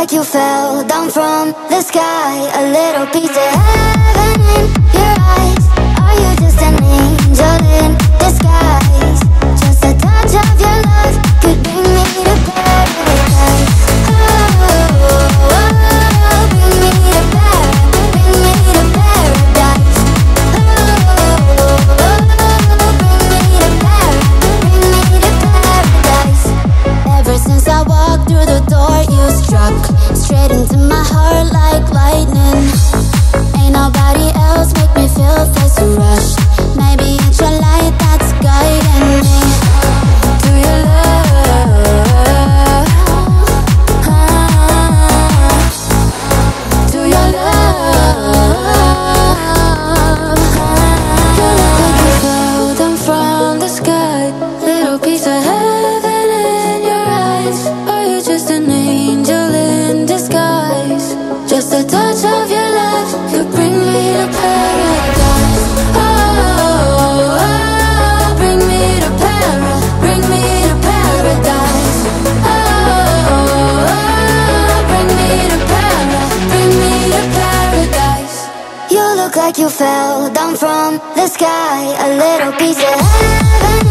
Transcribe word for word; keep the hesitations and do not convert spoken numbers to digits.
like you fell down from the sky. A little piece of heaven in your eyes. Are you just an angel in disguise? Just a touch of your love could bring me to paradise. Oh, oh, oh, bring me to paradise. Bring me to paradise. Oh, oh, oh, bring me to paradise. Bring me to paradise. Ever since I walked through the door, you struck straight into my heart like lightning. Ain't nobody else make me feel this rush. Maybe it's your light that's guiding me to your love, ah, to your love, ah. You look like you fell down from the sky. Little piece of heaven in your eyes. Are you just an angel in disguise? Just a touch of your love could bring me to paradise. Oh, oh, oh, bring me to para, bring me to paradise. Oh, oh, oh, bring me to para, bring me to paradise. You look like you fell down from the sky. A little piece of heaven